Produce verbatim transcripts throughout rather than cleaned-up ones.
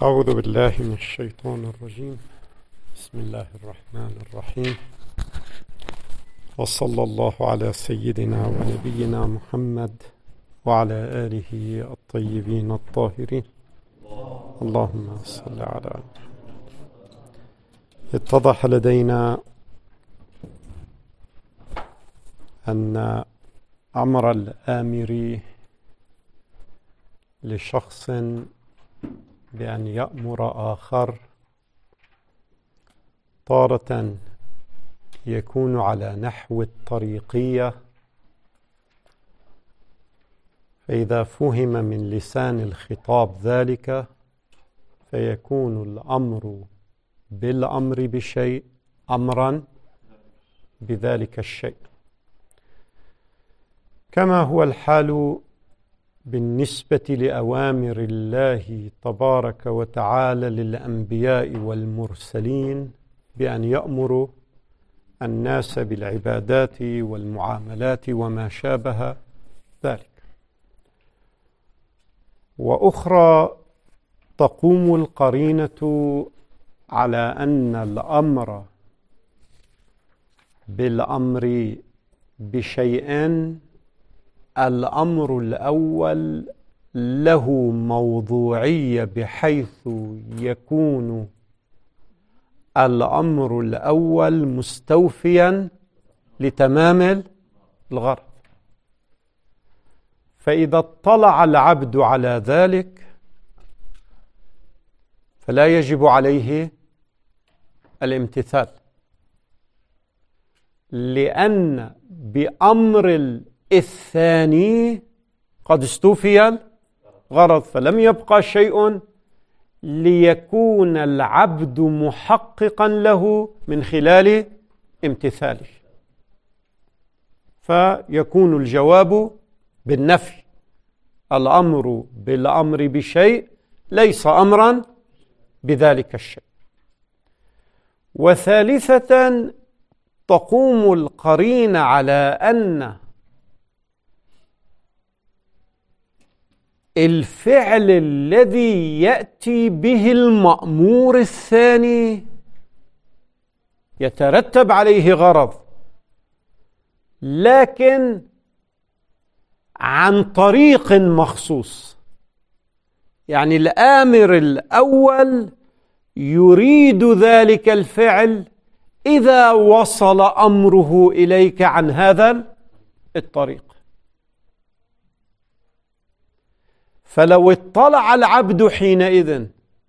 أعوذ بالله من الشيطان الرجيم. بسم الله الرحمن الرحيم، وصلى الله على سيدنا ونبينا محمد وعلى آله الطيبين الطاهرين. اللهم صل على اتضح لدينا أن أمر الآمر لشخص بأن يأمر آخر تارة يكون على نحو الطريقية، فإذا فهم من لسان الخطاب ذلك فيكون الأمر بالأمر بشيء أمرا بذلك الشيء، كما هو الحال بالنسبة لأوامر الله تبارك وتعالى للأنبياء والمرسلين بأن يأمروا الناس بالعبادات والمعاملات وما شابه ذلك. وأخرى تقوم القرينة على أن الأمر بالأمر بشيء الأمر الأول له موضوعية، بحيث يكون الأمر الأول مستوفيا لتمام الغرض، فإذا اطلع العبد على ذلك فلا يجب عليه الامتثال، لأن بأمر الثاني قد استوفي الغرض، فلم يبقى شيء ليكون العبد محققا له من خلال امتثاله، فيكون الجواب بالنفي. الأمر بالأمر بشيء ليس أمرا بذلك الشيء. وثالثة تقوم القرينة على أن الفعل الذي يأتي به المأمور الثاني يترتب عليه غرض، لكن عن طريق مخصوص. يعني الآمر الأول يريد ذلك الفعل إذا وصل أمره إليك عن هذا الطريق، فلو اطلع العبد حينئذ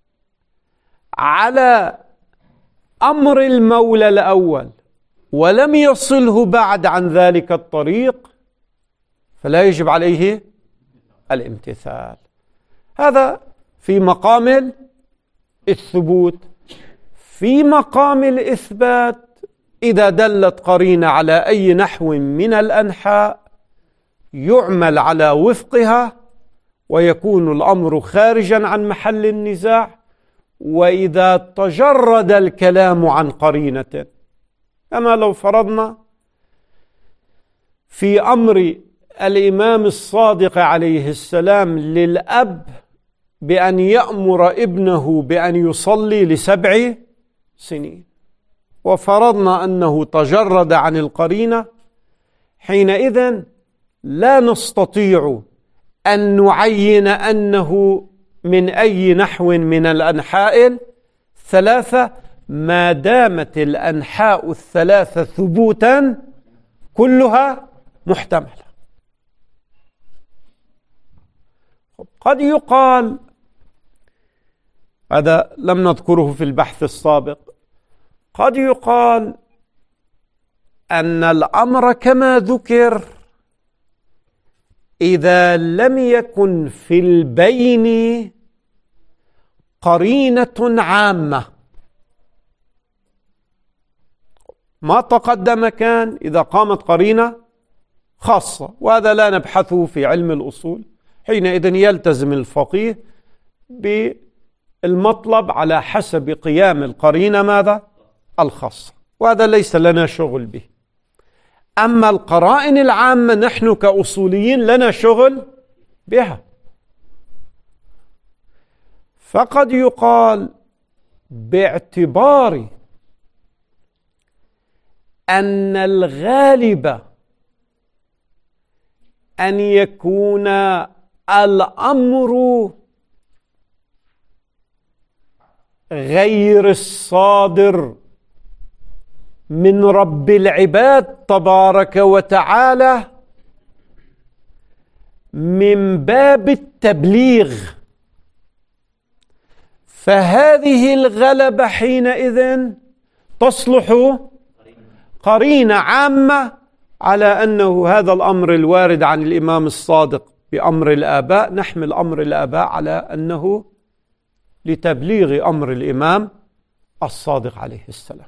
على أمر المولى الأول ولم يصله بعد عن ذلك الطريق فلا يجب عليه الامتثال. هذا في مقام الثبوت. في مقام الإثبات، إذا دلت قرينة على أي نحو من الأنحاء يعمل على وفقها ويكون الأمر خارجا عن محل النزاع. وإذا تجرد الكلام عن قرينة، كما لو فرضنا في أمر الإمام الصادق عليه السلام للأب بأن يأمر ابنه بأن يصلي لسبع سنين، وفرضنا أنه تجرد عن القرينة، حينئذ لا نستطيع أن نعين أنه من أي نحو من الأنحاء الثلاثة، ما دامت الأنحاء الثلاثة ثبوتا كلها محتملة. قد يقال، هذا لم نذكره في البحث السابق، قد يقال أن الأمر كما ذكر إذا لم يكن في البين قرينة عامة، ما تقدم كان إذا قامت قرينة خاصة، وهذا لا نبحثه في علم الأصول، حينئذ يلتزم الفقيه بالمطلب على حسب قيام القرينة ماذا؟ الخاصة، وهذا ليس لنا شغل به. أما القرائن العامة نحن كأصوليين لنا شغل بها، فقد يقال باعتبار أن الغالب أن يكون الأمر غير الصادر من رب العباد تبارك وتعالى من باب التبليغ، فهذه الغلبة حينئذ تصلح قرينة عامة على أنه هذا الأمر الوارد عن الإمام الصادق بأمر الآباء، نحمل أمر الآباء على أنه لتبليغ أمر الإمام الصادق عليه السلام.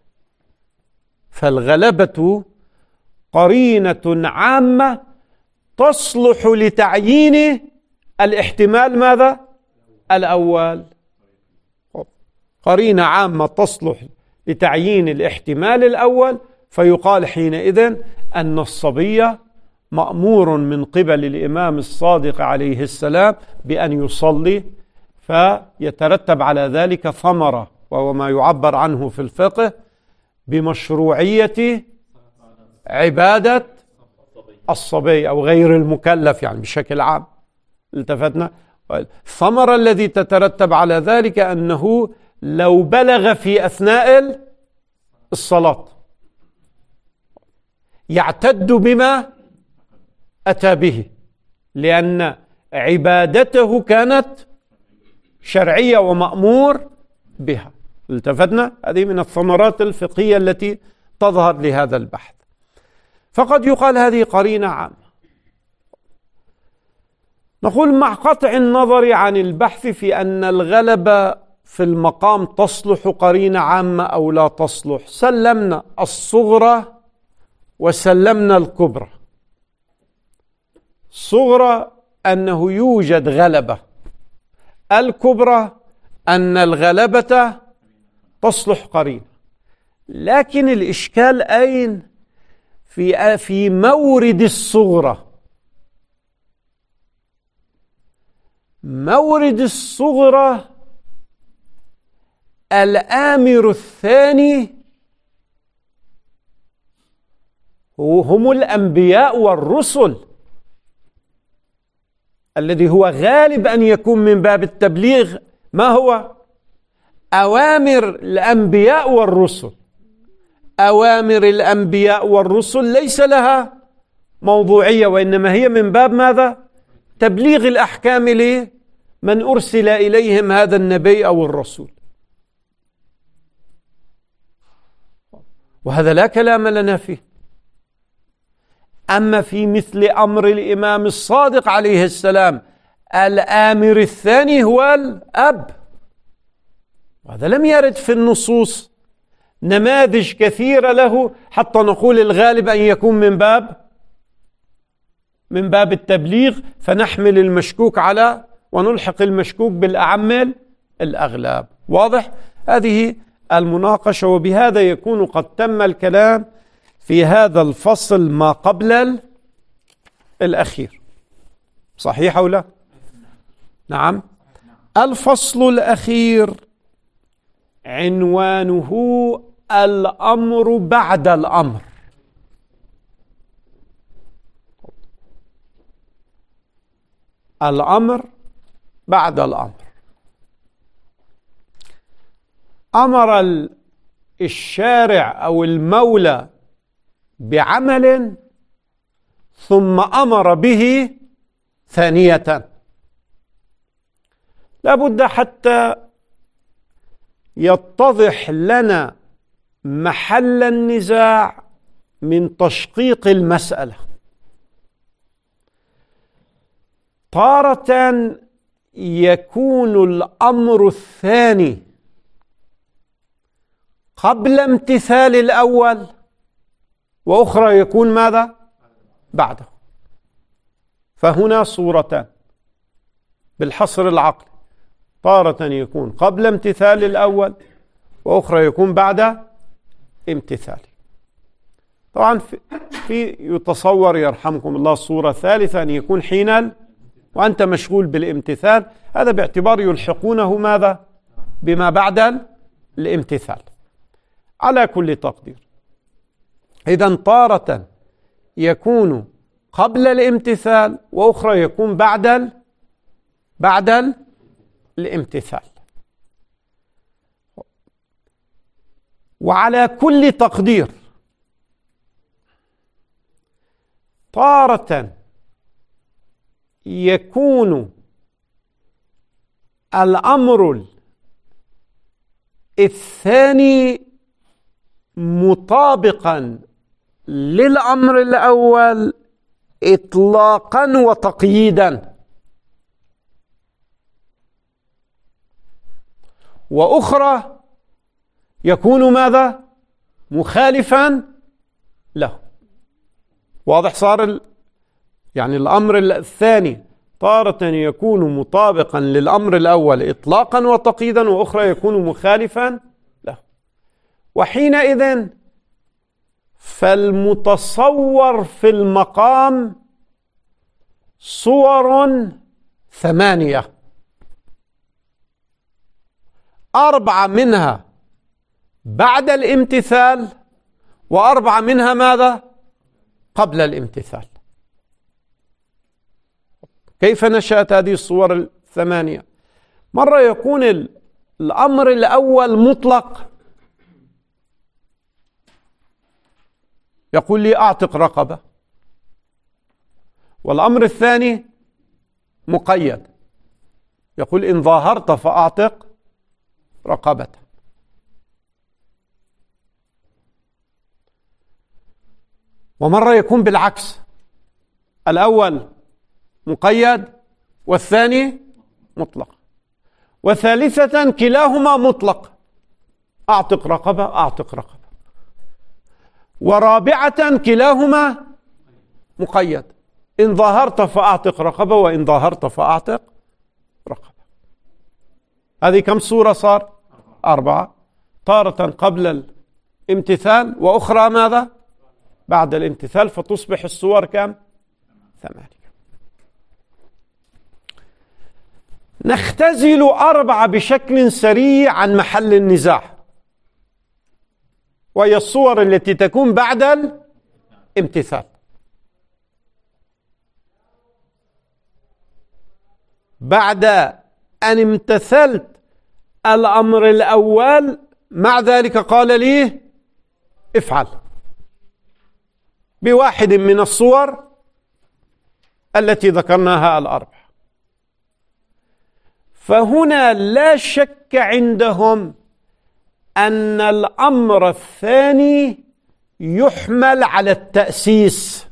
فالغلبة قرينة عامة تصلح لتعيين الاحتمال ماذا؟ الأول. قرينة عامة تصلح لتعيين الاحتمال الأول، فيقال حينئذ أن الصبي مأمور من قبل الإمام الصادق عليه السلام بأن يصلي، فيترتب على ذلك ثمرة، وهو ما يعبر عنه في الفقه بمشروعية عبادة الصبي أو غير المكلف، يعني بشكل عام. التفتنا؟ الثمرة الذي تترتب على ذلك أنه لو بلغ في أثناء الصلاة يعتد بما أتى به، لأن عبادته كانت شرعية ومأمور بها. التفتنا؟ هذه من الثمرات الفقهية التي تظهر لهذا البحث. فقد يقال هذه قرينة عامة. نقول مع قطع النظر عن البحث في أن الغلبة في المقام تصلح قرينة عامة أو لا تصلح، سلمنا الصغرى وسلمنا الكبرى. الصغرى أنه يوجد غلبة، الكبرى أن الغلبة تصلح قرينة. لكن الإشكال أين؟ في في مورد الصغرى. مورد الصغرى الآمر الثاني هم الأنبياء والرسل، الذي هو غالب أن يكون من باب التبليغ. ما هو؟ أوامر الأنبياء والرسل. أوامر الأنبياء والرسل ليس لها موضوعية، وإنما هي من باب ماذا؟ تبليغ الأحكام لمن أرسل إليهم هذا النبي أو الرسول. وهذا لا كلام لنا فيه. أما في مثل أمر الإمام الصادق عليه السلام الآمر الثاني هو الأب، وهذا لم يرد في النصوص نماذج كثيرة له حتى نقول الغالب أن يكون من باب من باب التبليغ، فنحمل المشكوك على ونلحق المشكوك بالأعم الأغلب. واضح؟ هذه المناقشة، وبهذا يكون قد تم الكلام في هذا الفصل ما قبل الأخير. صحيح أو لا؟ نعم. الفصل الأخير عنوانه الأمر بعد الأمر. الأمر بعد الأمر. أمر الشارع أو المولى بعمل ثم أمر به ثانية. لابد حتى يتضح لنا محل النزاع من تشقيق المسألة. تارة يكون الأمر الثاني قبل امتثال الأول، وأخرى يكون ماذا؟ بعده. فهنا صورتان بالحصر العقلي، تارة يكون قبل امتثال الأول، وأخرى يكون بعد امتثال. طبعا في, في يتصور يرحمكم الله صورة ثالثة أن يكون حين وأنت مشغول بالامتثال، هذا باعتبار يلحقونه ماذا؟ بما بعد الامتثال. على كل تقدير، إذن طارة يكون قبل الامتثال، وأخرى يكون بعد ال... بعد الامتثال. وعلى كل تقدير طارة يكون الأمر الثاني مطابقا للأمر الأول إطلاقا وتقييدا، وأخرى يكون ماذا؟ مخالفا له. واضح صار ال... يعني الأمر الثاني تارة يكون مطابقا للأمر الأول إطلاقا وتقييدا، وأخرى يكون مخالفا له. وحينئذ فالمتصور في المقام صور ثمانية، أربعة منها بعد الامتثال، وأربعة منها ماذا؟ قبل الامتثال. كيف نشأت هذه الصور الثمانية؟ مرة يكون الأمر الأول مطلق، يقول لي أعتق رقبة، والأمر الثاني مقيد، يقول إن ظاهرت فأعتق رقبة. ومرة يكون بالعكس، الأول مقيد والثاني مطلق. وثالثة كلاهما مطلق، أعتق رقبة أعتق رقبة. ورابعة كلاهما مقيد، إن ظاهرت فأعتق رقبة وإن ظاهرت فأعتق رقبة. هذه كم صورة صار؟ أربعة، تارة قبل الامتثال، وأخرى ماذا؟ بعد الامتثال، فتصبح الصور كم؟ ثمانية. نختزل أربعة بشكل سريع عن محل النزاع، وهي الصور التي تكون بعد الامتثال. بعد أن امتثلت الأمر الأول، مع ذلك قال لي افعل بواحد من الصور التي ذكرناها الأربع. فهنا لا شك عندهم أن الأمر الثاني يحمل على التأسيس،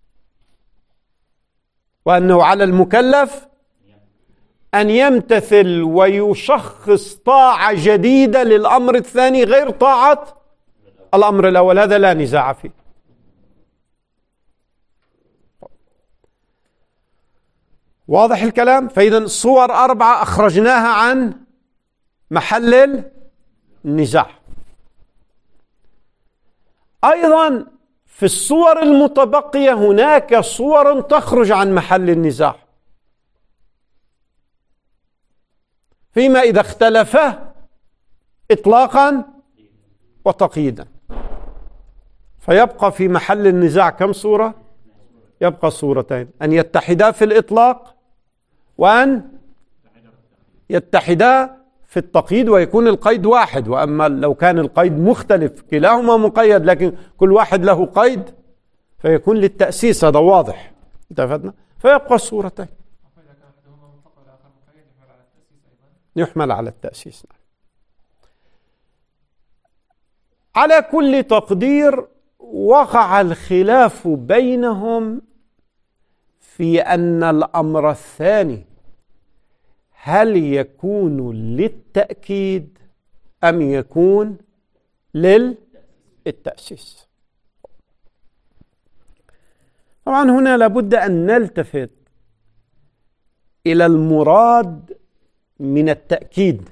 وأنه على المكلف أن يمتثل ويشخص طاعة جديدة للأمر الثاني غير طاعة الأمر الأول، هذا لا نزاع فيه. واضح الكلام؟ فإذا الصور أربعة أخرجناها عن محل النزاع. أيضا في الصور المتبقية هناك صور تخرج عن محل النزاع، فيما إذا اختلفا إطلاقا وتقييدا. فيبقى في محل النزاع كم صورة؟ يبقى صورتين، أن يتحدا في الإطلاق، وأن يتحدا في التقييد ويكون القيد واحد. وأما لو كان القيد مختلف كلاهما مقيد لكن كل واحد له قيد فيكون للتأسيس، هذا واضح. اتفقنا؟ فيبقى الصورتين، يحمل على التأسيس. على كل تقدير وقع الخلاف بينهم في أن الأمر الثاني هل يكون للتأكيد أم يكون للتأسيس. طبعا هنا لابد أن نلتفت إلى المراد من التأكيد.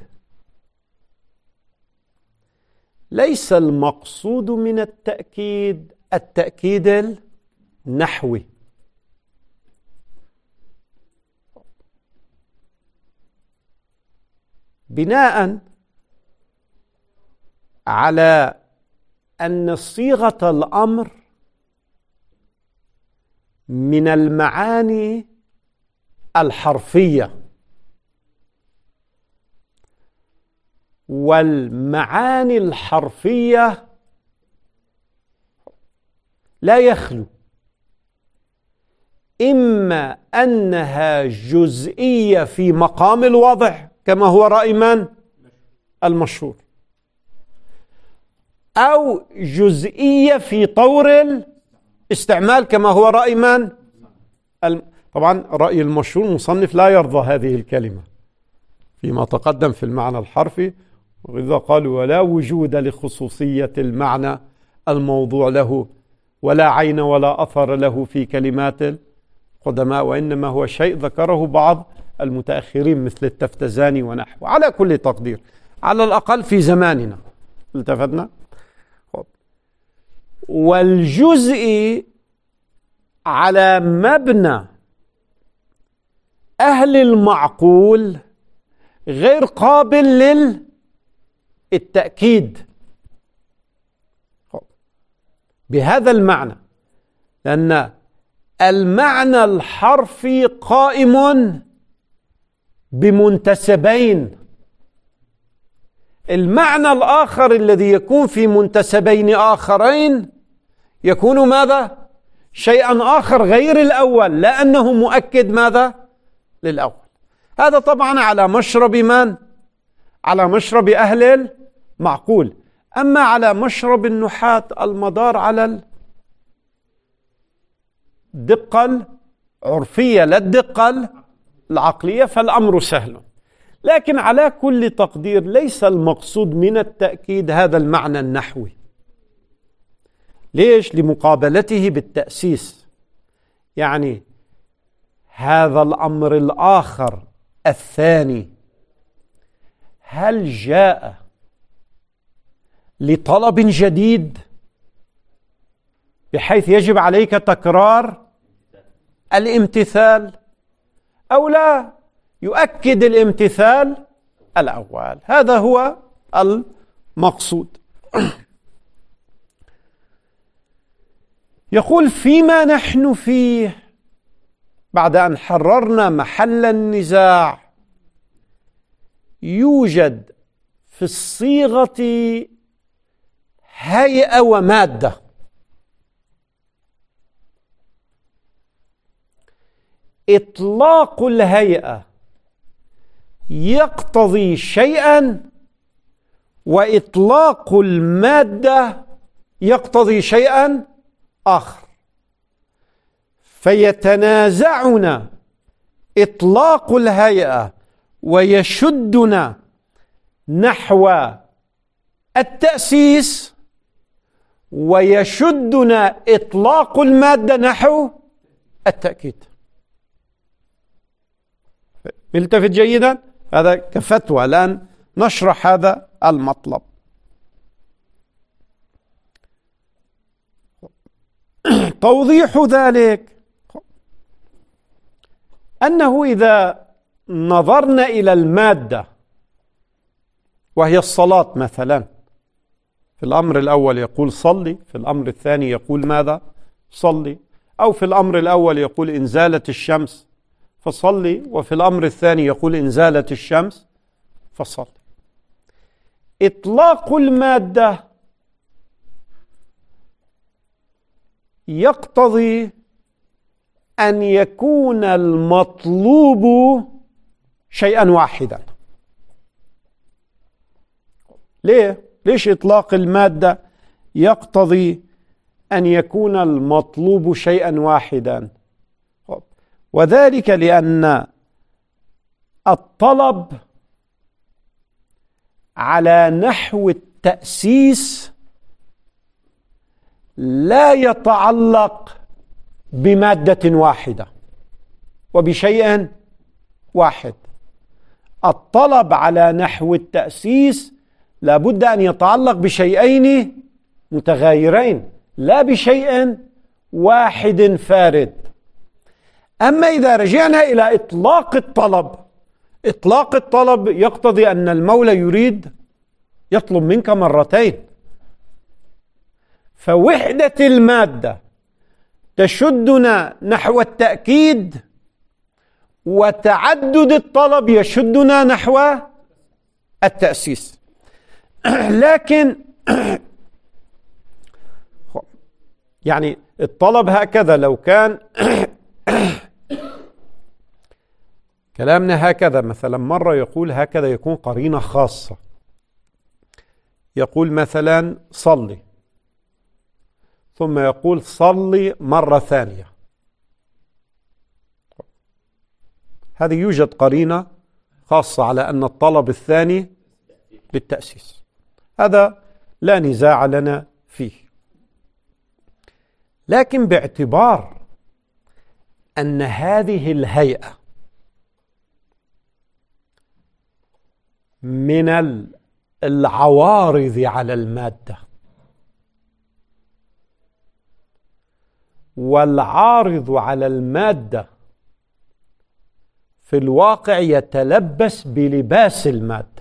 ليس المقصود من التأكيد التأكيد النحوي، بناء على أن صيغة الأمر من المعاني الحرفية، والمعاني الحرفية لا يخلو إما أنها جزئية في مقام الوضع كما هو رأي من؟ المشهور، أو جزئية في طور الاستعمال كما هو رأي من؟ الم... طبعا رأي المشهور مصنف لا يرضى هذه الكلمة فيما تقدم في المعنى الحرفي، وإذا قالوا ولا وجود لخصوصية المعنى الموضوع له ولا عين ولا أثر له في كلمات القدماء، وإنما هو شيء ذكره بعض المتأخرين مثل التفتزاني ونحوه. على كل تقدير على الأقل في زماننا التفتنا. والجزء على مبنى أهل المعقول غير قابل للتأكيد بهذا المعنى، لأن المعنى الحرفي قائم بمنتسبين. المعنى الآخر الذي يكون في منتسبين آخرين يكون ماذا؟ شيئا آخر غير الأول، لأنه مؤكد ماذا؟ للأول. هذا طبعا على مشرب من؟ على مشرب أهل المعقول. أما على مشرب النحاة المدار على الدقة العرفية لا الدقة العقلية فالأمر سهل. لكن على كل تقدير ليس المقصود من التأكيد هذا المعنى النحوي. ليش؟ لمقابلته بالتأسيس. يعني هذا الأمر الآخر الثاني هل جاء لطلب جديد بحيث يجب عليك تكرار الامتثال، أو لا يؤكد الامتثال الأول؟ هذا هو المقصود. يقول فيما نحن فيه بعد أن حررنا محل النزاع يوجد في الصيغة هيئة ومادة. إطلاق الهيئة يقتضي شيئا، وإطلاق المادة يقتضي شيئا آخر، فيتنازعنا إطلاق الهيئة ويشدنا نحو التأسيس، ويشدنا إطلاق المادة نحو التأكيد. التفت جيدا، هذا كفتوى الآن نشرح هذا المطلب. توضيح ذلك أنه إذا نظرنا إلى المادة وهي الصلاة مثلا، في الأمر الأول يقول صلي، في الأمر الثاني يقول ماذا؟ صلي. أو في الأمر الأول يقول إن زالت الشمس فصلي، وفي الأمر الثاني يقول إن زالت الشمس فصلي. إطلاق المادة يقتضي أن يكون المطلوب شيئا واحدا. ليه؟ ليش إطلاق المادة يقتضي أن يكون المطلوب شيئا واحدا؟ وذلك لأن الطلب على نحو التأسيس لا يتعلق بمادة واحدة وبشيء واحد. الطلب على نحو التأسيس لابد أن يتعلق بشيئين متغايرين لا بشيء واحد فارد. أما إذا رجعنا إلى إطلاق الطلب، إطلاق الطلب يقتضي أن المولى يريد يطلب منك مرتين، فوحدة المادة تشدنا نحو التأكيد، وتعدد الطلب يشدنا نحو التأسيس. لكن يعني الطلب هكذا لو كان كلامنا هكذا، مثلا مرة يقول هكذا يكون قرينة خاصة، يقول مثلا صلي، ثم يقول صلي مرة ثانية، هذه يوجد قرينة خاصة على أن الطلب الثاني للتأسيس، هذا لا نزاع لنا فيه. لكن باعتبار أن هذه الهيئة من العوارض على المادة، والعارض على المادة في الواقع يتلبس بلباس المادة،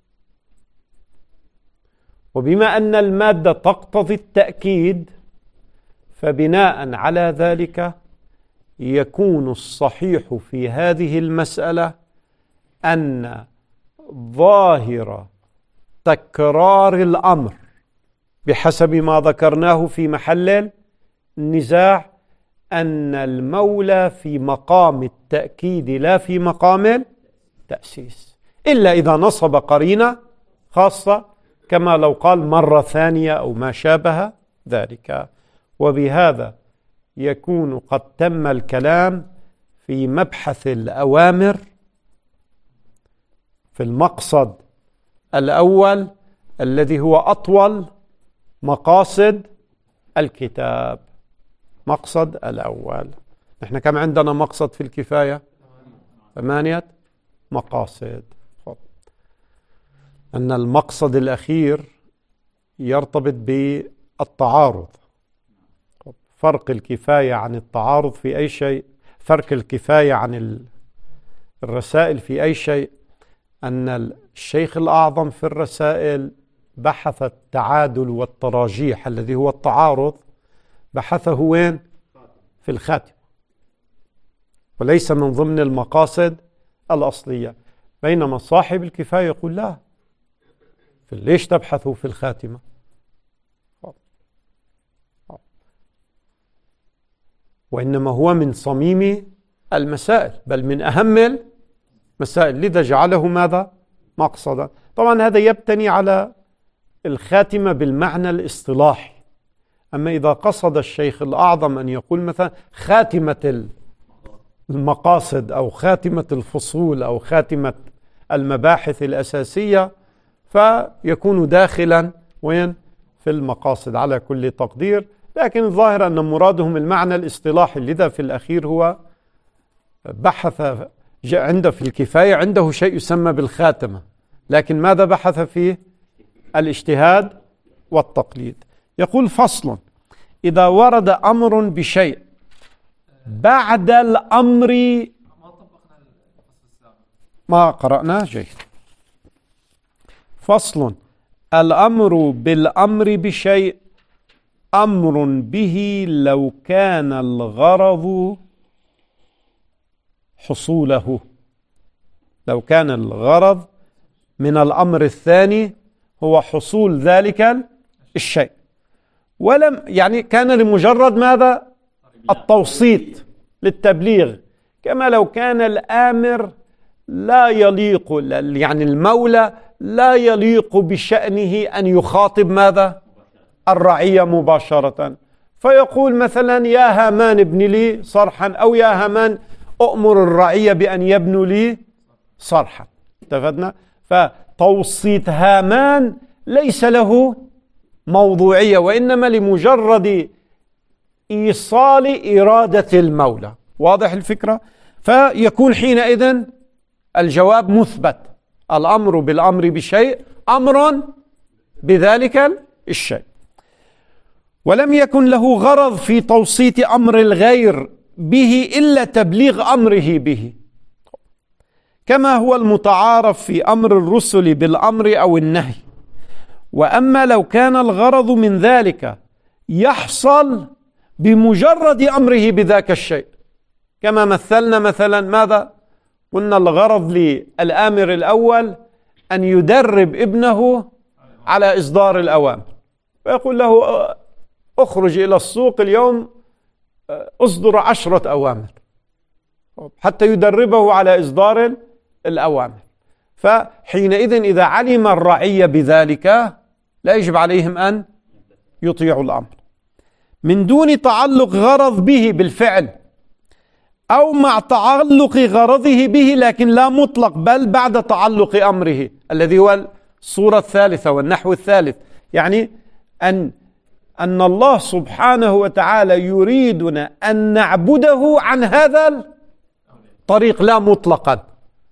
وبما أن المادة تقتضي التأكيد فبناء على ذلك يكون الصحيح في هذه المسألة أن ظاهر تكرار الأمر بحسب ما ذكرناه في محل النزاع أن المولى في مقام التأكيد لا في مقام التأسيس، إلا إذا نصب قرينة خاصة كما لو قال مرة ثانية أو ما شابه ذلك. وبهذا يكون قد تم الكلام في مبحث الأوامر في المقصد الأول الذي هو أطول مقاصد الكتاب. مقصد الأول، نحن كم عندنا مقصد في الكفاية؟ ثمانية مقاصد. أن المقصد الأخير يرتبط بالتعارض. فرق الكفاية عن التعارض في أي شيء، فرق الكفاية عن الرسائل في أي شيء، أن الشيخ الأعظم في الرسائل بحث التعادل والتراجيح الذي هو التعارض، بحثه وين؟ في الخاتمة، وليس من ضمن المقاصد الأصلية. بينما صاحب الكفاية يقول لا، ليش تبحثوا في الخاتمة؟ وإنما هو من صميم المسائل، بل من أهم المسائل، لذا جعله ماذا؟ مقصدا. طبعا هذا يبتني على الخاتمة بالمعنى الاصطلاحي. أما إذا قصد الشيخ الأعظم أن يقول مثلا خاتمة المقاصد أو خاتمة الفصول أو خاتمة المباحث الأساسية، فيكون داخلا وين؟ في المقاصد على كل تقدير. لكن الظاهر أن مرادهم المعنى الاصطلاحي، لذا في الأخير هو بحث عنده في الكفاية عنده شيء يسمى بالخاتمة، لكن ماذا بحث فيه؟ الاجتهاد والتقليد. يقول فصل: إذا ورد أمر بشيء بعد الأمر ما قرأناه جيد. فصل: الأمر بالأمر بشيء أمر به لو كان الغرض حصوله، لو كان الغرض من الأمر الثاني هو حصول ذلك الشيء، ولم يعني كان لمجرد ماذا؟ التوسيط للتبليغ، كما لو كان الآمر لا يليق، يعني المولى لا يليق بشأنه أن يخاطب ماذا؟ الرعية مباشرة، فيقول مثلا يا هامان ابن لي صرحا، أو يا هامان أؤمر الرعية بأن يبنوا لي صرحا. اتفقنا؟ فتوسيط هامان ليس له موضوعية، وإنما لمجرد إيصال إرادة المولى. واضح الفكرة؟ فيكون حينئذ الجواب مثبت: الأمر بالأمر بشيء أمر بذلك الشيء، ولم يكن له غرض في توسيط أمر الغير به إلا تبليغ أمره به. كما هو المتعارف في أمر الرسل بالأمر أو النهي. وأما لو كان الغرض من ذلك يحصل بمجرد أمره بذاك الشيء، كما مثلنا مثلا ماذا؟ قلنا الغرض للآمر الأول أن يدرب ابنه على إصدار الأوامر، ويقول له أخرج إلى السوق اليوم أصدر عشرة أوامر حتى يدربه على إصدار الأوامر. فحينئذ إذا علم الرعية بذلك لا يجب عليهم أن يطيعوا الأمر من دون تعلق غرض به بالفعل، أو مع تعلق غرضه به لكن لا مطلق، بل بعد تعلق أمره الذي هو الصورة الثالثة والنحو الثالث. يعني أن أن الله سبحانه وتعالى يريدنا أن نعبده عن هذا الطريق لا مطلقا،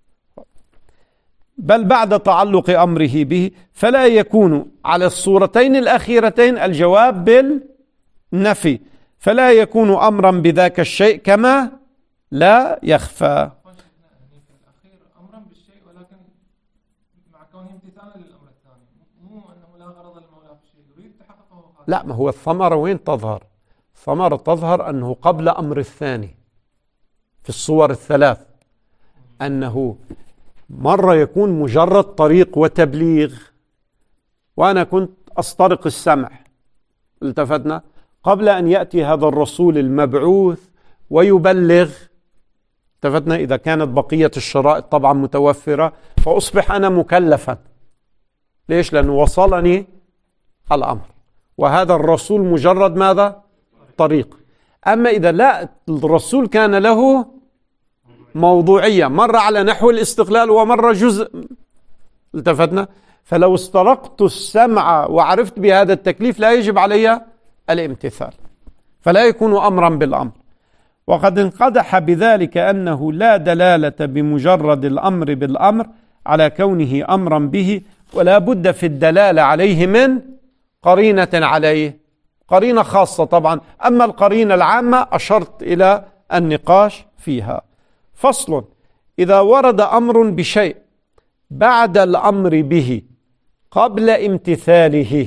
بل بعد تعلق أمره به، فلا يكون على الصورتين الأخيرتين الجواب بالنفي، فلا يكون أمرا بذاك الشيء كما لا يخفى. أمرا بالشيء ولكن مع كونه امتثالا للأمر الثاني، مو أنه لا غرض للمولى في الشيء يريد تحققه. لا، ما هو الثمرة وين تظهر؟ الثمرة تظهر أنه قبل أمر الثاني في الصور الثلاث، أنه مرة يكون مجرد طريق وتبليغ، وأنا كنت أسترق السمع، التفتنا قبل أن يأتي هذا الرسول المبعوث ويبلغ، التفتنا إذا كانت بقية الشرائط طبعا متوفرة، فأصبح أنا مكلفا. ليش؟ لأنه وصلني الأمر، وهذا الرسول مجرد ماذا؟ طريق. أما إذا لا، الرسول كان له موضوعية، مرة على نحو الاستقلال ومرة جزء، التفتنا، فلو استرقت السمع وعرفت بهذا التكليف لا يجب علي الامتثال، فلا يكون أمرا بالأمر. وقد انقدح بذلك أنه لا دلالة بمجرد الأمر بالأمر على كونه أمرا به، ولا بد في الدلالة عليه من قرينة عليه، قرينة خاصة طبعا. أما القرينة العامة أشرت إلى النقاش فيها. فصل: إذا ورد أمر بشيء بعد الأمر به قبل امتثاله،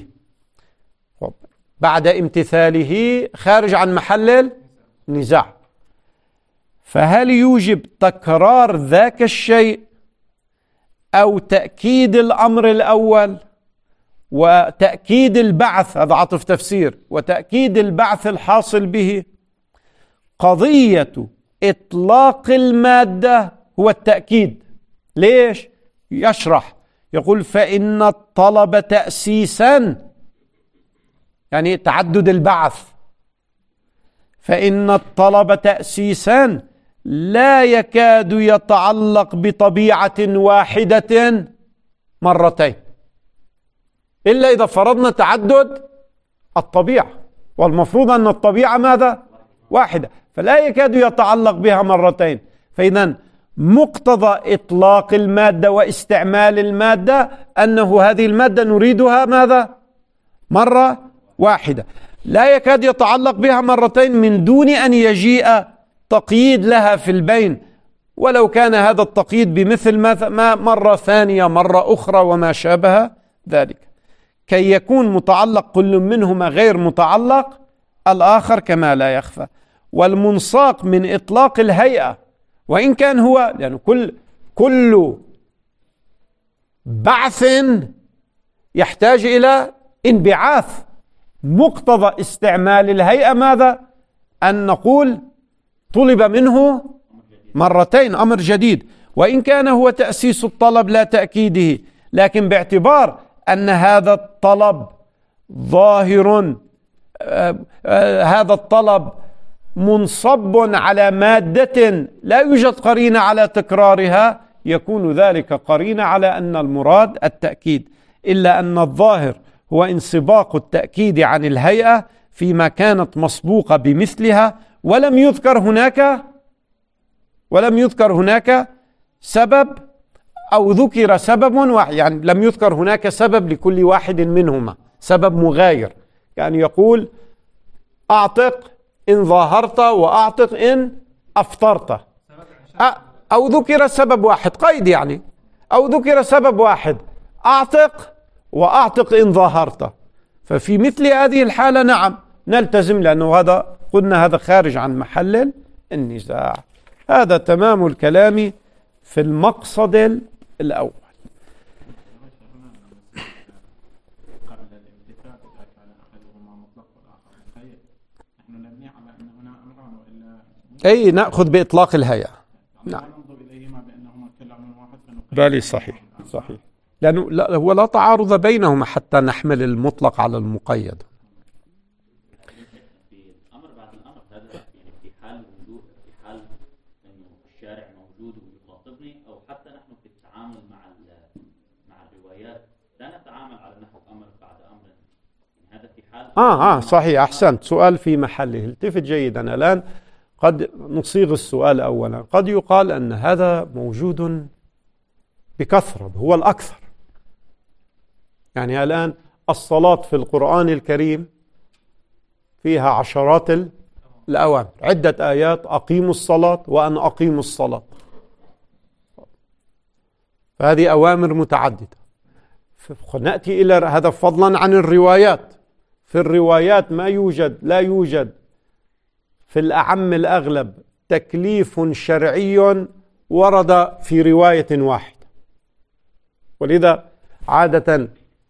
بعد امتثاله خارج عن محل النزاع، فهل يوجب تكرار ذاك الشيء أو تأكيد الأمر الأول وتأكيد البعث، هذا عطف تفسير، وتأكيد البعث الحاصل به؟ قضية إطلاق المادة هو التأكيد. ليش؟ يشرح، يقول: فإن الطلب تأسيسا، يعني تعدد البعث، فإن الطلب تأسيسا لا يكاد يتعلق بطبيعة واحدة مرتين، إلا إذا فرضنا تعدد الطبيعة، والمفروض أن الطبيعة ماذا؟ واحدة، فلا يكاد يتعلق بها مرتين. فإذا مقتضى إطلاق المادة واستعمال المادة أنه هذه المادة نريدها ماذا؟ مرة واحدة، لا يكاد يتعلق بها مرتين من دون أن يجيء تقييد لها في البين، ولو كان هذا التقييد بمثل ما مرة ثانية مرة أخرى وما شابه ذلك، كي يكون متعلق كل منهما غير متعلق الآخر كما لا يخفى. والمنساق من إطلاق الهيئة، وإن كان هو يعني كل كل بعث يحتاج إلى انبعاث، مقتضى استعمال الهيئة ماذا؟ أن نقول طلب منه مرتين، أمر جديد، وإن كان هو تأسيس الطلب لا تأكيده، لكن باعتبار أن هذا الطلب ظاهر، آه آه هذا الطلب منصب على مادة لا يوجد قرينة على تكرارها، يكون ذلك قرينة على أن المراد التأكيد، إلا أن الظاهر هو انسباق التأكيد عن الهيئة فيما كانت مسبوقة بمثلها، ولم يذكر هناك ولم يذكر هناك سبب، أو ذكر سبب واحد، يعني لم يذكر هناك سبب لكل واحد منهما، سبب مغاير، يعني يقول أعتق إن ظاهرت وأعتق إن أفطرت، أو ذكر سبب واحد، قيد يعني، أو ذكر سبب واحد، أعتق وأعتق إن ظاهرت. ففي مثل هذه الحالة نعم نلتزم، لأنه هذا قلنا هذا خارج عن محل النزاع. هذا تمام الكلام في المقصد الأول. أي نأخذ بإطلاق الهيئة. نعم بالي صحيح صحيح، لأنه لا هو لا تعارض بينهما حتى نحمل المطلق على المقيد. الأمر بعد الأمر هذا يعني في حال وجود، في حال إنه الشارع موجود ويخاطبني، أو حتى نحن في التعامل مع مع الروايات لا نتعامل على نحو أمر بعد أمر، يعني هذا في حال آه آه صحيح، أحسنت، سؤال في محله، التفت جيدا. الآن قد نصيغ السؤال أولا. قد يقال أن هذا موجود بكثرة، هو الأكثر. يعني الآن الصلاة في القرآن الكريم فيها عشرات الأوامر، عدة آيات: أقيموا الصلاة وأن أقيموا الصلاة. فهذه أوامر متعددة. نأتي إلى هذا فضلا عن الروايات. في الروايات ما يوجد، لا يوجد في الأعم الأغلب تكليف شرعي ورد في رواية واحدة. ولذا عادة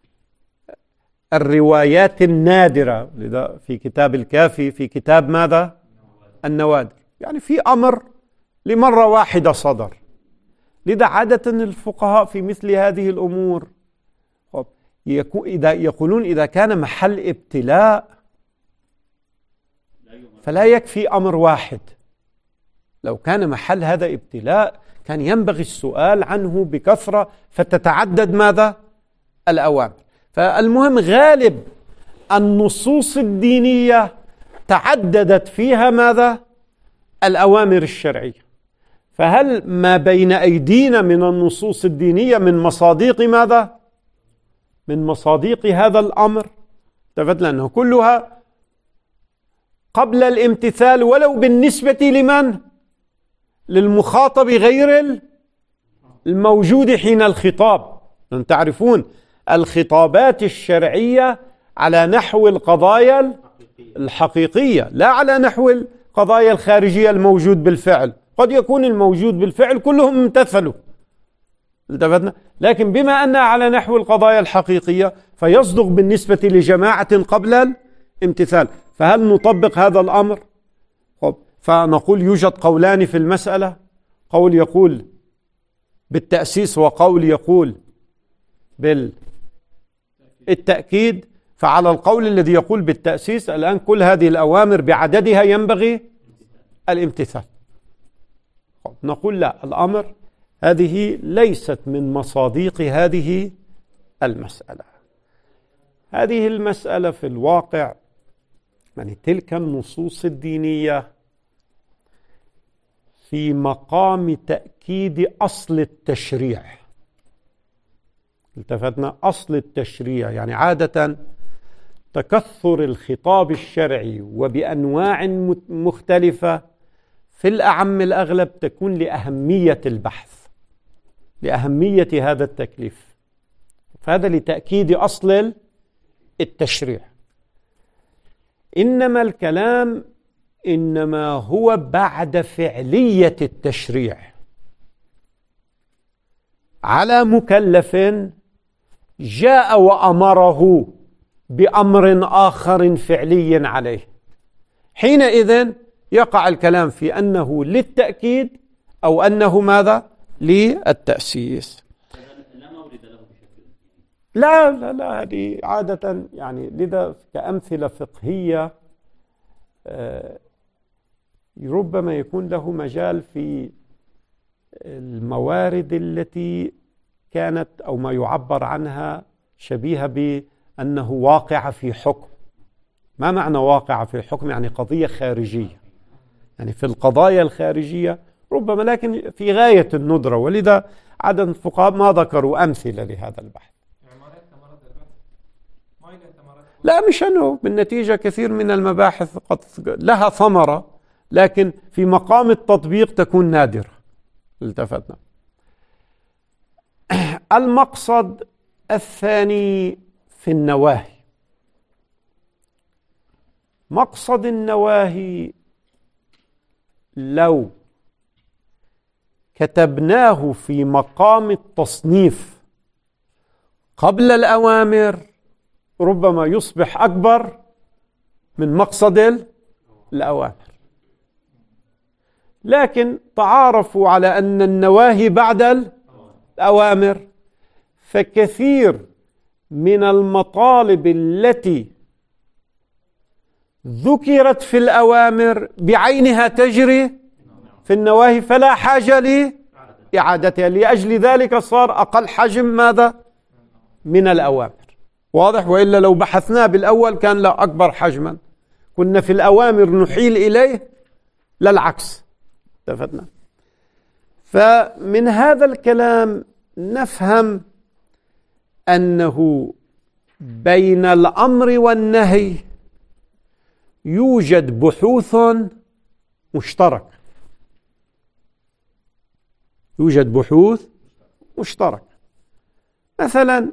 الروايات النادرة، لذا في كتاب الكافي في كتاب ماذا؟ النوادر، يعني في أمر لمرة واحدة صدر. لذا عادة الفقهاء في مثل هذه الأمور إذا يقولون إذا كان محل ابتلاء فلا يكفي أمر واحد. لو كان محل هذا ابتلاء كان ينبغي السؤال عنه بكثرة فتتعدد ماذا؟ الأوامر. فالمهم غالب النصوص الدينية تعددت فيها ماذا؟ الأوامر الشرعية. فهل ما بين أيدينا من النصوص الدينية من مصاديق ماذا؟ من مصاديق هذا الأمر. التفت لأنه كلها قبل الامتثال، ولو بالنسبة لمن؟ للمخاطب غير الموجود حين الخطاب. أن تعرفون الخطابات الشرعية على نحو القضايا الحقيقية، لا على نحو القضايا الخارجية الموجود بالفعل. قد يكون الموجود بالفعل كلهم امتثلوا، لكن بما أنها على نحو القضايا الحقيقية فيصدق بالنسبة لجماعة قبل الامتثال. فهل نطبق هذا الأمر؟ فنقول يوجد قولان في المسألة، قول يقول بالتأسيس وقول يقول بالتأكيد. فعلى القول الذي يقول بالتأسيس الآن كل هذه الأوامر بعددها ينبغي الامتثال. نقول لا، الأمر هذه ليست من مصاديق هذه المسألة. هذه المسألة في الواقع يعني تلك النصوص الدينية في مقام تأكيد أصل التشريع. التفتنا أصل التشريع، يعني عادة تكثر الخطاب الشرعي وبأنواع مختلفة في الأعم الأغلب تكون لأهمية البحث، لأهمية هذا التكليف. فهذا لتأكيد أصل التشريع. إنما الكلام إنما هو بعد فعلية التشريع على مكلف جاء وأمره بأمر آخر فعلي عليه. حينئذ يقع الكلام في أنه للتأكيد أو أنه ماذا؟ للتأسيس. لا لا لا هذه عادة يعني لذا كأمثلة فقهية ربما يكون له مجال في الموارد التي كانت أو ما يعبر عنها شبيهة بأنه واقع في حكم. ما معنى واقع في حكم؟ يعني قضية خارجية، يعني في القضايا الخارجية ربما، لكن في غاية الندرة. ولذا عدد الفقهاء ما ذكروا أمثلة لهذا البحث. لا مش أنه بالنتيجة كثير من المباحث قد لها ثمرة، لكن في مقام التطبيق تكون نادرة، التفتنا. المقصد الثاني في النواهي. مقصد النواهي لو كتبناه في مقام التصنيف قبل الأوامر ربما يصبح أكبر من مقصد الأوامر، لكن تعارفوا على أن النواهي بعد الأوامر، فكثير من المطالب التي ذكرت في الأوامر بعينها تجري في النواهي، فلا حاجة لإعادتها، لأجل ذلك صار أقل حجم ماذا؟ من الأوامر. واضح؟ وإلا لو بحثنا بالأول كان لا أكبر حجما، كنا في الأوامر نحيل إليه للعكس. اتفقنا؟ فمن هذا الكلام نفهم أنه بين الأمر والنهي يوجد بحوث مشترك، يوجد بحوث مشترك. مثلا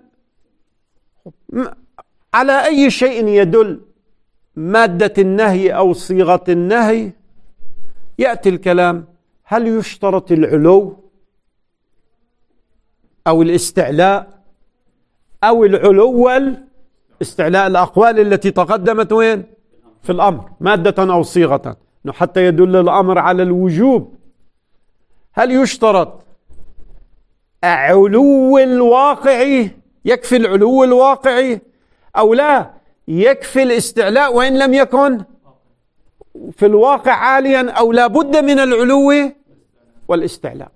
على أي شيء يدل مادة النهي أو صيغة النهي يأتي الكلام: هل يشترط العلو أو الاستعلاء أو العلو والاستعلاء؟ الأقوال التي تقدمت وين؟ في الأمر، مادة أو صيغة، حتى يدل الأمر على الوجوب. هل يشترط علو الواقعي؟ يكفي العلو الواقعي أو لا يكفي الاستعلاء وإن لم يكن في الواقع عاليا، أو لا بد من العلو والاستعلاء؟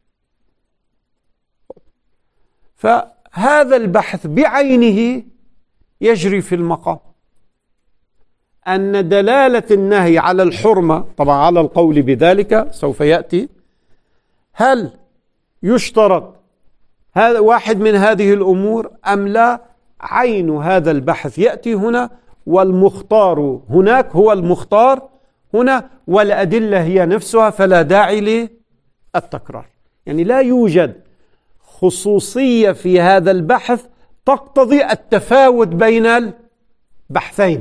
فهذا البحث بعينه يجري في المقام، أن دلالة النهي على الحرمة، طبعا على القول بذلك سوف يأتي، هل يشترط هذا واحد من هذه الأمور أم لا؟ عين هذا البحث يأتي هنا، والمختار هناك هو المختار هنا، والأدلة هي نفسها، فلا داعي للتكرار. يعني لا يوجد خصوصية في هذا البحث تقتضي التفاوت بين البحثين،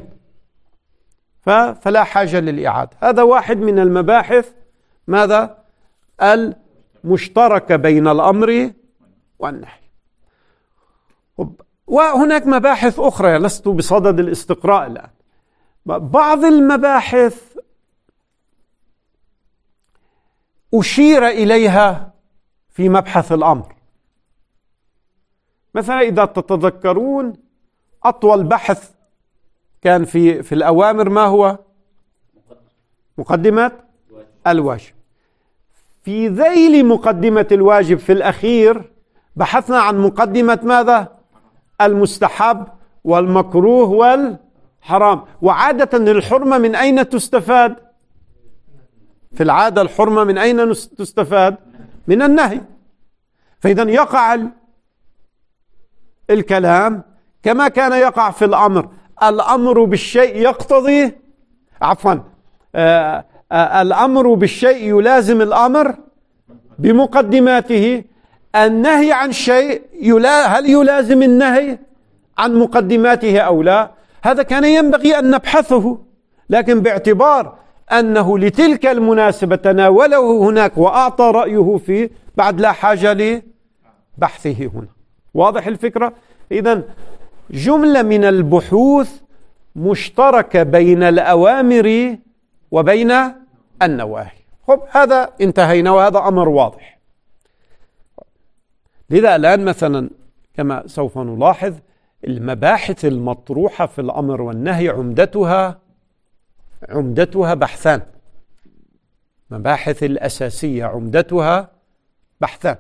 فلا حاجة للإعادة. هذا واحد من المباحث ماذا؟ المشتركة بين الأمر والنهي. وهناك مباحث أخرى لست بصدد الاستقراء الآن. بعض المباحث أشير إليها في مبحث الأمر. مثلا إذا تتذكرون أطول بحث كان في في الأوامر ما هو؟ مقدمة الواجب. في ذيل مقدمة الواجب في الأخير بحثنا عن مقدمة ماذا؟ المستحب والمكروه والحرام. وعادة الحرمة من أين تستفاد؟ في العادة الحرمة من أين تستفاد؟ من النهي. فإذا يقع الكلام كما كان يقع في الأمر، الأمر بالشيء يقتضي عفوا آآ آآ الأمر بالشيء يلازم الأمر بمقدماته، النهي عن شيء يلا هل يلازم النهي عن مقدماته أو لا؟ هذا كان ينبغي أن نبحثه، لكن باعتبار أنه لتلك المناسبة تناوله هناك وأعطى رأيه فيه، بعد لا حاجة لبحثه هنا. واضح الفكرة؟ إذن جملة من البحوث مشتركة بين الأوامر وبين النواهي. خب هذا انتهينا، وهذا أمر واضح. لذا الآن مثلا كما سوف نلاحظ المباحث المطروحة في الأمر والنهي عمدتها عمدتها بحثان. مباحث الأساسية عمدتها بحثان: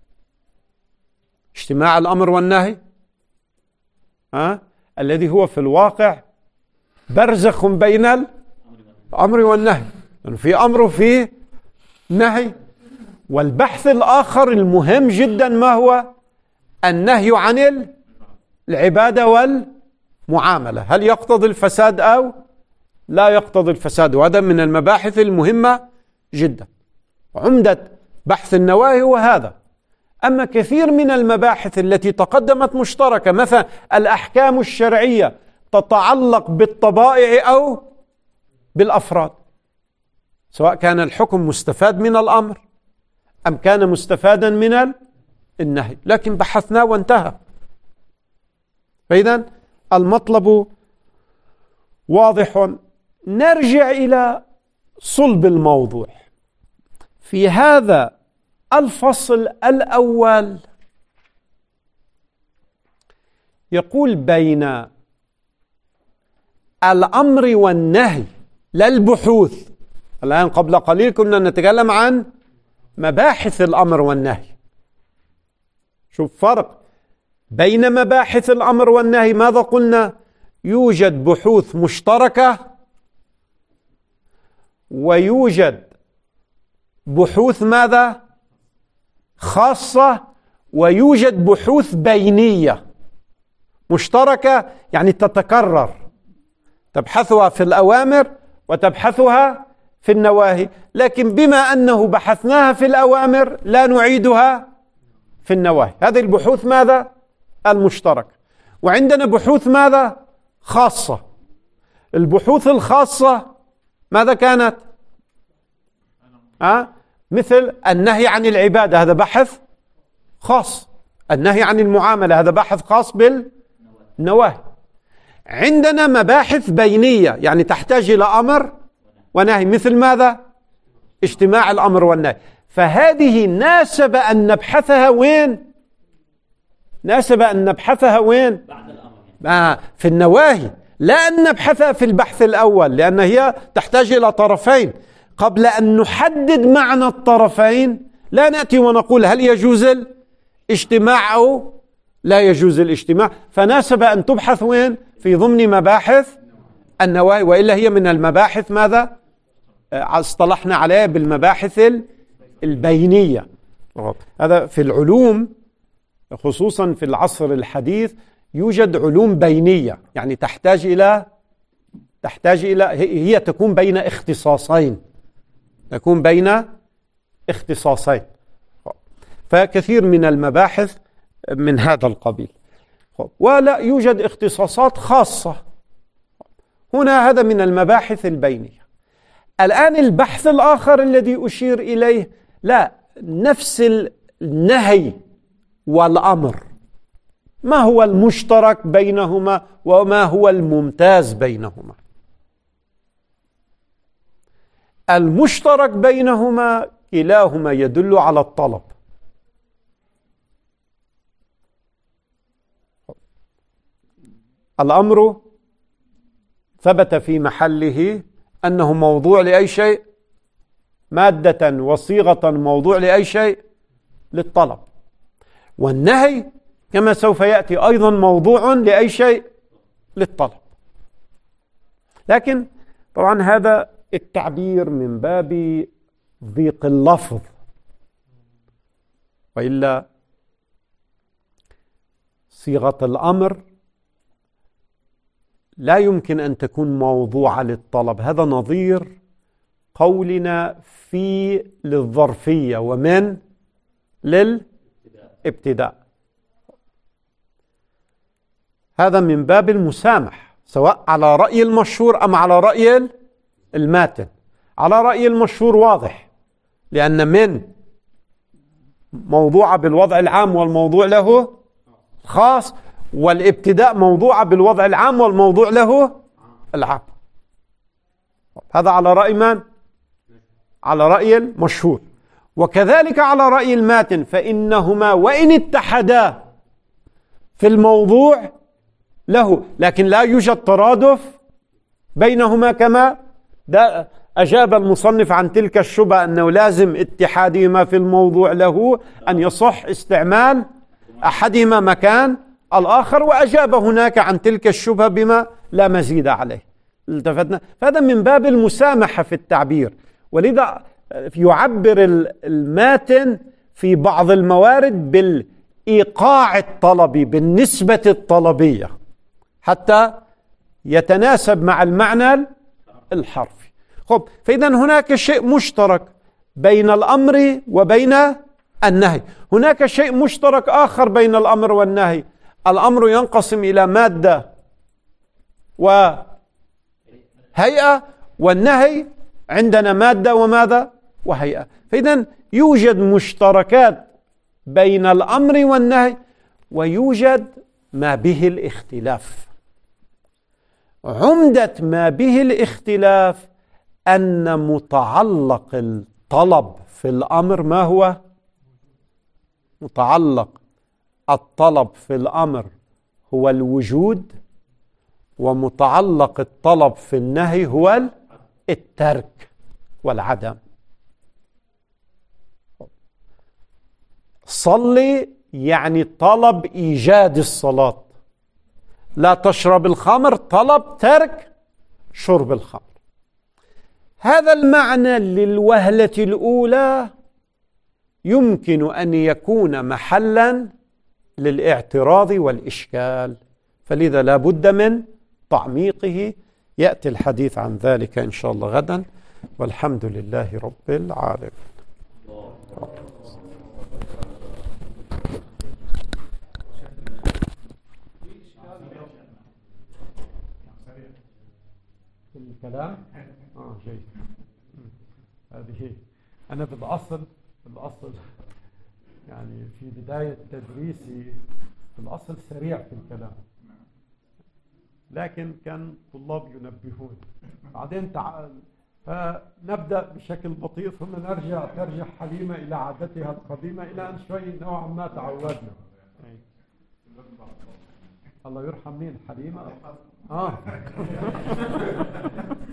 اجتماع الأمر والنهي ها؟ الذي هو في الواقع برزخ بين الأمر والنهي، يعني في أمر وفي نهي. والبحث الآخر المهم جدا ما هو؟ النهي عن العبادة والمعاملة، هل يقتضي الفساد أو لا يقتضي الفساد؟ وهذا من المباحث المهمة جدا. عمدة بحث النواهي هو هذا. أما كثير من المباحث التي تقدمت مشتركة، مثلا الأحكام الشرعية تتعلق بالطبائع أو بالأفراد، سواء كان الحكم مستفاد من الأمر أم كان مستفادا من النهي، لكن بحثناه وانتهى. فإذا المطلب واضح. نرجع إلى صلب الموضوع. في هذا الفصل الأول يقول بين الأمر والنهي لا البحوث. الآن قبل قليل كنا نتكلم عن مباحث الأمر والنهي. شوف فرق بين مباحث الأمر والنهي. ماذا قلنا؟ يوجد بحوث مشتركة ويوجد بحوث ماذا؟ خاصة، ويوجد بحوث بينية. مشتركة يعني تتكرر، تبحثها في الأوامر وتبحثها في النواهي، لكن بما أنه بحثناها في الأوامر لا نعيدها في النواهي. هذه البحوث ماذا؟ المشتركة. وعندنا بحوث ماذا؟ خاصة. البحوث الخاصة ماذا كانت؟ أه؟ مثل النهي عن العبادة، هذا بحث خاص. النهي عن المعاملة هذا بحث خاص بالنواهي. عندنا مباحث بينية يعني تحتاج إلى أمر ونهي، مثل ماذا؟ اجتماع الأمر والنهي. فهذه ناسب أن نبحثها وين؟ ناسب أن نبحثها وين؟ آه في النواهي، لا أن نبحثها في البحث الأول، لأن هي تحتاج إلى طرفين. قبل أن نحدد معنى الطرفين لا نأتي ونقول هل يجوز الاجتماع أو لا يجوز الاجتماع، فناسب أن تبحث وين؟ في ضمن مباحث النواهي، وإلا هي من المباحث ماذا؟ اصطلحنا عليها بالمباحث البينية. هذا في العلوم خصوصا في العصر الحديث يوجد علوم بينية، يعني تحتاج إلى تحتاج إلى هي تكون بين اختصاصين، تكون بين اختصاصين. فكثير من المباحث من هذا القبيل. ولا يوجد اختصاصات خاصة. هنا هذا من المباحث البينية. الآن البحث الآخر الذي أشير إليه لا نفس النهي والأمر، ما هو المشترك بينهما وما هو الممتاز بينهما؟ المشترك بينهما كلاهما يدل على الطلب. الأمر ثبت في محله أنه موضوع لأي شيء؟ مادة وصيغة موضوع لأي شيء؟ للطلب. والنهي كما سوف يأتي أيضا موضوع لأي شيء؟ للطلب. لكن طبعا هذا التعبير من باب ضيق اللفظ، وإلا صيغة الأمر لا يمكن أن تكون موضوعة للطلب. هذا نظير قولنا في للظرفية ومن للابتداء. هذا من باب المسامح، سواء على رأي المشهور أم على رأي الماتن. على رأي المشهور واضح، لأن من موضوعة بالوضع العام والموضوع له خاص، والابتداء موضوعة بالوضع العام والموضوع له العام. هذا على رأي من؟ على رأي المشهور. وكذلك على رأي الماتن، فإنهما وإن اتحدا في الموضوع له لكن لا يوجد ترادف بينهما، كما أجاب المصنف عن تلك الشبهة أنه لازم اتحادهما في الموضوع له أن يصح استعمال أحدهما مكان الآخر، وأجاب هناك عن تلك الشبهة بما لا مزيد عليه. التفتنا، فهذا من باب المسامحة في التعبير. ولذا يعبر الماتن في بعض الموارد بالإيقاع الطلبي، بالنسبة الطلبية، حتى يتناسب مع المعنى الحرفي. خب، فإذا هناك شيء مشترك بين الأمر وبين النهي. هناك شيء مشترك آخر بين الأمر والنهي. الأمر ينقسم إلى مادة وهيئة، والنهي عندنا مادة وماذا وهيئة. فإذن يوجد مشتركات بين الأمر والنهي، ويوجد ما به الاختلاف. عمدة ما به الاختلاف أن متعلق الطلب في الأمر ما هو؟ متعلق الطلب في الأمر هو الوجود، ومتعلق الطلب في النهي هو الترك والعدم. صلي يعني طلب إيجاد الصلاة، لا تشرب الخمر طلب ترك شرب الخمر. هذا المعنى للوهلة الأولى يمكن أن يكون محلا للاعتراض والإشكال، فلذا لا بد من تعميقه. يأتي الحديث عن ذلك إن شاء الله غدا، والحمد لله رب العالمين. الكلام آه جيد. هذه أنا في الأصل في الأصل يعني في بداية تدريسي في الأصل سريع في الكلام، لكن كان طلاب ينبهون. بعدين تعال فنبدأ بشكل بطيء ثم نرجع ترجع حليمة إلى عادتها القديمة إلى أن شوي نوعا ما تعودنا. الله يرحم مين؟ حليمة. آه